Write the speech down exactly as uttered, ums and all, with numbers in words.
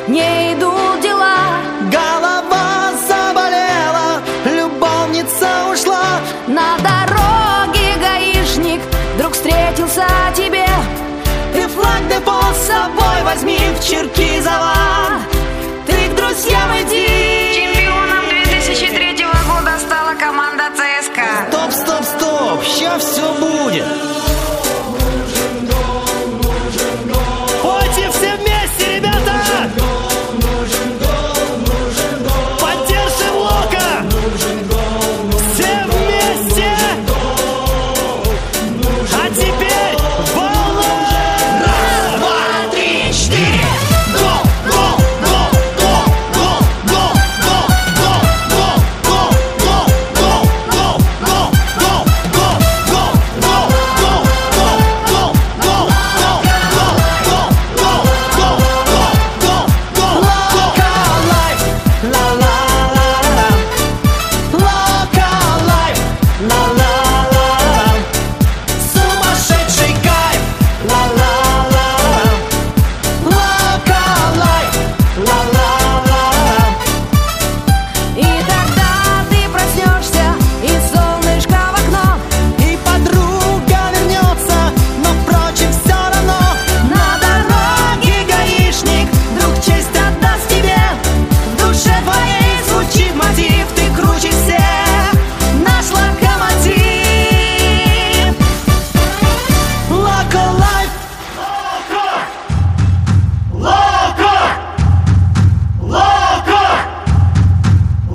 не идут дела. Голова заболела, любовница ушла. На дороге гаишник вдруг встретился тебе. Ты флаг депо с собой возьми в Черкизово. Ты к друзьям иди. Чемпионом две тысячи третьего года стала команда ЦСКА. Стоп, стоп, стоп, ща все будет.